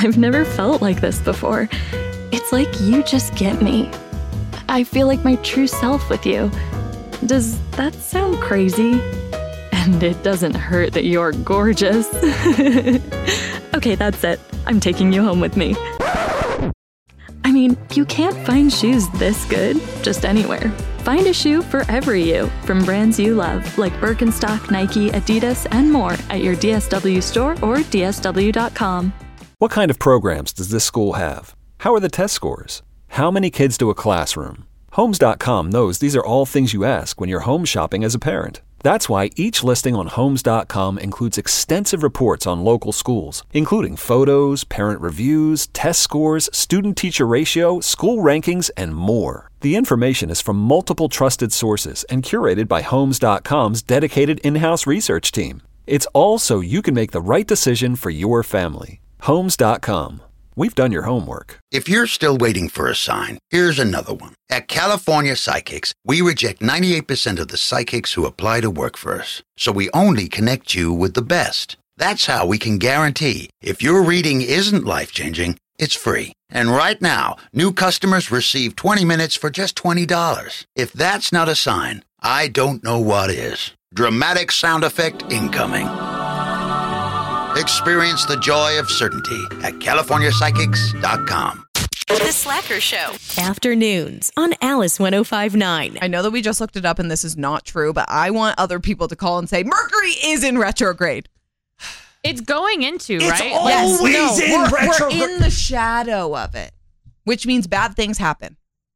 I've never felt like this before. It's like you just get me. I feel like my true self with you. Does that sound crazy? And it doesn't hurt that you're gorgeous. Okay, that's it. I'm taking you home with me. I mean, you can't find shoes this good just anywhere. Find a shoe for every you from brands you love, like Birkenstock, Nike, Adidas, and more at your DSW store or dsw.com. What kind of programs does this school have? How are the test scores? How many kids do a classroom? Homes.com knows these are all things you ask when you're home shopping as a parent. That's why each listing on Homes.com includes extensive reports on local schools, including photos, parent reviews, test scores, student-teacher ratio, school rankings, and more. The information is from multiple trusted sources and curated by Homes.com's dedicated in-house research team. It's all so you can make the right decision for your family. Homes.com. We've done your homework. If you're still waiting for a sign, here's another one. At California Psychics, we reject 98% of the psychics who apply to work for us. So we only connect you with the best. That's how we can guarantee if your reading isn't life-changing, it's free. And right now, new customers receive 20 minutes for just $20. If that's not a sign, I don't know what is. Dramatic sound effect incoming. Experience the joy of certainty at CaliforniaPsychics.com. The Slacker Show. Afternoons on Alice 105.9. I know that we just looked it up and this is not true, but I want other people to call and say, Mercury is in retrograde. It's going into, It's right? always in retrograde. We're in the shadow of it, which means bad things happen.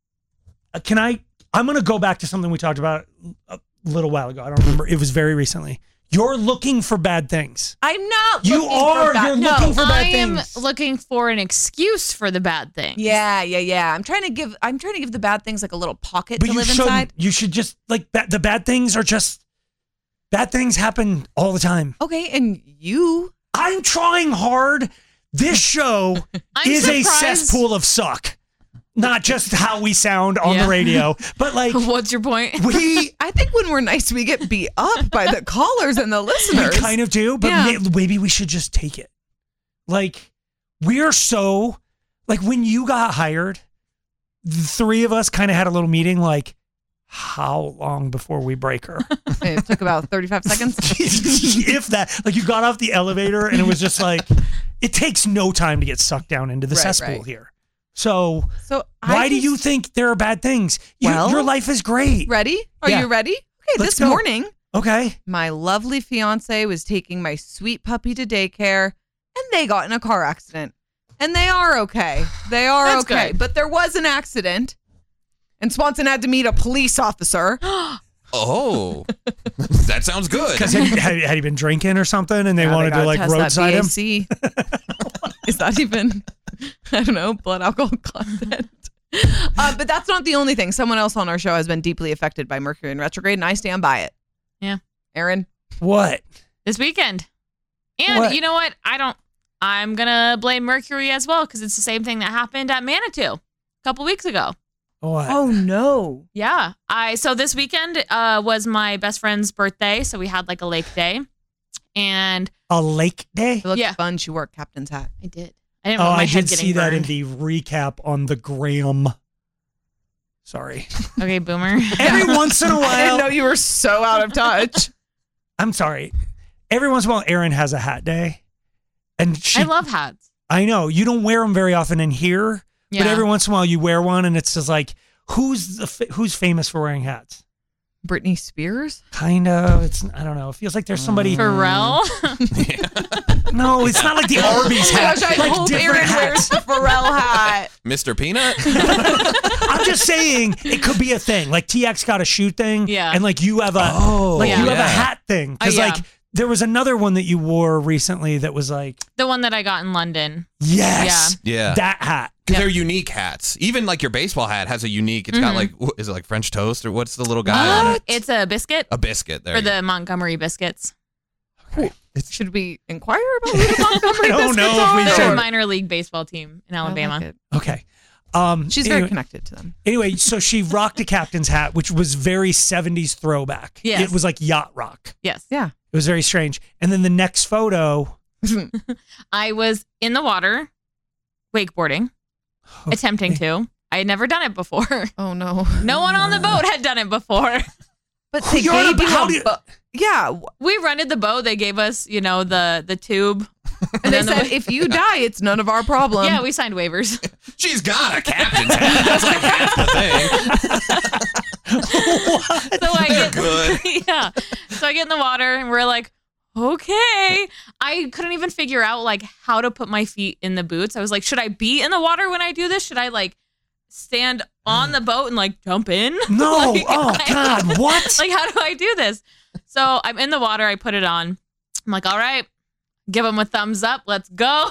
I'm going to go back to something we talked about a little while ago. I don't remember. It was very recently. You're looking for bad things. I'm not. You're looking for bad things. I am looking for an excuse for the bad thing. Yeah. I'm trying to give the bad things like a little pocket to live inside. You should just the bad things are just bad things happen all the time. Okay, and you? I'm trying hard. This show is a cesspool of suck. Not just how we sound on the radio, but like... What's your point? I think when we're nice, we get beat up by the callers and the listeners. We kind of do, but maybe we should just take it. Like, we are so... Like, when you got hired, the three of us kind of had a little meeting, like, how long before we break her? It took about 35 seconds. If that. Like, you got off the elevator, and it was just like... It takes no time to get sucked down into the cesspool here. So why do you think there are bad things? Your life is great. Ready? Are you ready? Okay, Let's this go. morning, my lovely fiance was taking my sweet puppy to daycare, and they got in a car accident. And they are okay. They are That's okay. good. But there was an accident, and Swanson had to meet a police officer. Oh, that sounds good. Because had he been drinking or something, and they wanted to like roadside him? Is that even, I don't know, blood alcohol content? But that's not the only thing. Someone else on our show has been deeply affected by Mercury in retrograde, and I stand by it. Yeah. Aaron? What? This weekend. And you know what? I'm going to blame Mercury as well, because it's the same thing that happened at Manitou a couple weeks ago. What? Oh, no. Yeah. So this weekend was my best friend's birthday, so we had like a lake day. And a lake day? It looked fun. She wore a captain's hat. I did. I didn't want my head did getting see that in burned. the recap on the Gram. Sorry. Okay, boomer. Every once in a while. I didn't know you were so out of touch. I'm sorry. Every once in a while, Erin has a hat day. And I love hats. I know. You don't wear them very often in here. Yeah. But every once in a while, you wear one, and it's just like, who's famous for wearing hats? Britney Spears? Kind of. I don't know. It feels like there's somebody. Pharrell? No, it's not like the Arby's hat. I like hope different Aaron wears hats. the Pharrell hat. Mr. Peanut? I'm just saying it could be a thing. Like TX got a shoe thing. Yeah. And like you have a you have a hat thing. Because like there was another one that you wore recently that was like The one that I got in London. Yes. Yeah. That hat. Because they're unique hats. Even like your baseball hat has a unique, it's got like, is it like French toast or what's the little guy on it? It's a biscuit. A biscuit. There For you go. the Montgomery biscuits. Should we inquire about who the Montgomery I don't biscuits know if are? we They're should. a minor league baseball team in Alabama. like it. Okay. She's very connected to them. Anyway, so she rocked a captain's hat, which was very 70s throwback. Yes. It was like yacht rock. Yes. Yeah. It was very strange. And then the next photo. I was in the water wakeboarding, attempting to. I had never done it before. Oh, no. No one on the boat had done it before. But they gave you yeah. We rented the boat. They gave us, the tube. And they said, if you die, it's none of our problem. Yeah, we signed waivers. She's got a captain's hat. That's like half the thing. What? So I get Good. Yeah. So I get in the water and we're like, okay. I couldn't even figure out like how to put my feet in the boots. I was like, should I be in the water when I do this? Should I like stand on the boat and like jump in? No. Like, God, what? Like, how do I do this? So I'm in the water. I put it on. I'm like, all right, give them a thumbs up. Let's go.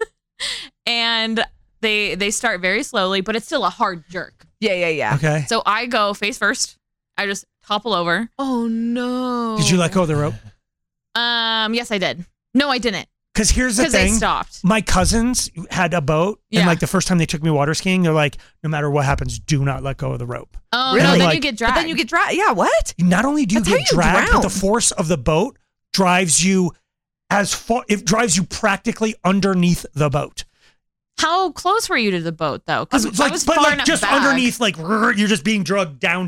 And they start very slowly, but it's still a hard jerk. Yeah. Okay. So I go face first. I just topple over. Oh, no. Did you let go of the rope? Yes, I did. No, I didn't. Because here's the Because they thing. stopped. My cousins had a boat, and Yeah. like the first time they took me water skiing, they're like, no matter what happens, do not let go of the rope. Oh, Really? no, then Like- you get But dragged. then you get dragged. Yeah, what? Not only do you That's how get you dragged, but drown. the force of the boat drives you as far. It drives you practically underneath the boat. How close were you to the boat, though? Because It's I like, was but far like enough just back. underneath, like you're just being drugged down.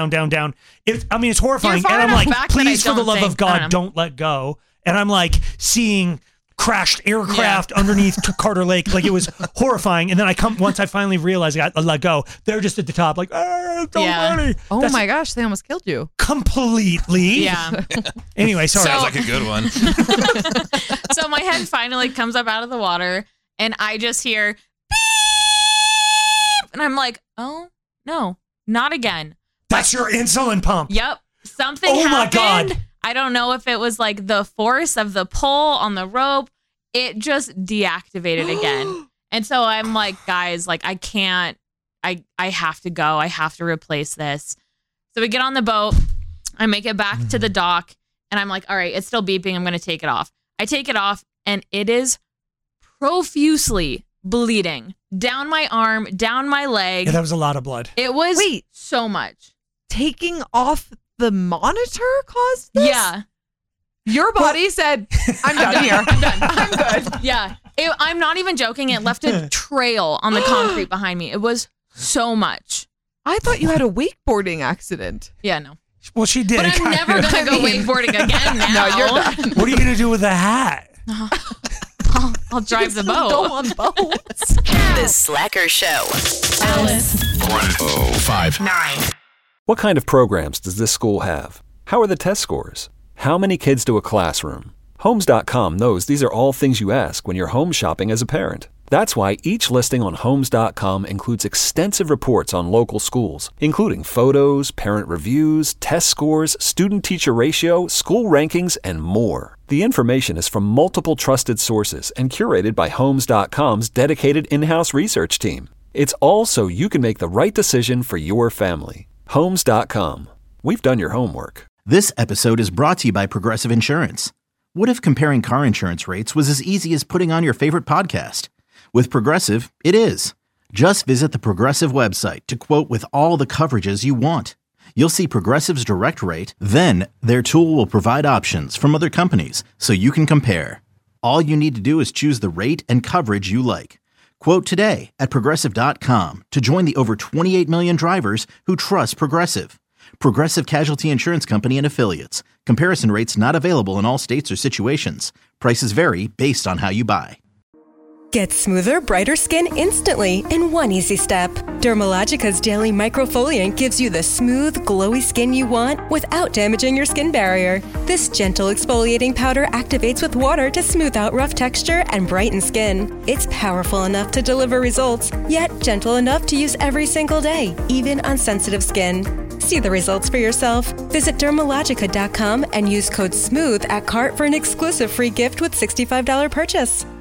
It's horrifying, You're far and I'm enough like, back that I please, for the don't love think- of God, I don't know. don't let go. And I'm like seeing crashed aircraft underneath Carter Lake, like it was horrifying. And then once I finally realized I let go, they're just at the top, like, don't Yeah. worry. Oh, That's my gosh. They almost killed you. completely. Yeah. Anyway, sorry. Sounds like a good one. So my head finally comes up out of the water, and I just hear beep, and I'm like, oh no, not again. That's your insulin pump. Yep, something Oh my happened. God. I don't know if it was like the force of the pull on the rope. It just deactivated again. And so I'm like, guys, like I can't. I have to go. I have to replace this. So we get on the boat. I make it back to the dock, and I'm like, all right, it's still beeping. I'm going to take it off. I take it off, and it is profusely bleeding down my arm, down my leg. Yeah, that was a lot of blood. It was Wait. so much. Taking off the monitor caused this? Yeah. Your body said, I'm done here. I'm done. I'm good. Yeah. I'm not even joking. It left a trail on the concrete behind me. It was so much. I thought you had a wakeboarding accident. Yeah, no. Well, she did. But I'm never going to go wakeboarding again now. No, you're done. What are you going to do with the hat? I'll drive the boat. Go on boats. The Slacker Show. Alice. 105.9. What kind of programs does this school have? How are the test scores? How many kids do a classroom? Homes.com knows these are all things you ask when you're home shopping as a parent. That's why each listing on Homes.com includes extensive reports on local schools, including photos, parent reviews, test scores, student-teacher ratio, school rankings, and more. The information is from multiple trusted sources and curated by Homes.com's dedicated in-house research team. It's all so you can make the right decision for your family. Homes.com. We've done your homework. This episode is brought to you by Progressive Insurance. What if comparing car insurance rates was as easy as putting on your favorite podcast? With Progressive, it is. Just visit the Progressive website to quote with all the coverages you want. You'll see Progressive's direct rate, then their tool will provide options from other companies so you can compare. All you need to do is choose the rate and coverage you like. Quote today at Progressive.com to join the over 28 million drivers who trust Progressive. Progressive Casualty Insurance Company and Affiliates. Comparison rates not available in all states or situations. Prices vary based on how you buy. Get smoother, brighter skin instantly in one easy step. Dermalogica's Daily Microfoliant gives you the smooth, glowy skin you want without damaging your skin barrier. This gentle exfoliating powder activates with water to smooth out rough texture and brighten skin. It's powerful enough to deliver results, yet gentle enough to use every single day, even on sensitive skin. See the results for yourself. Visit Dermalogica.com and use code SMOOTH at cart for an exclusive free gift with $65 purchase.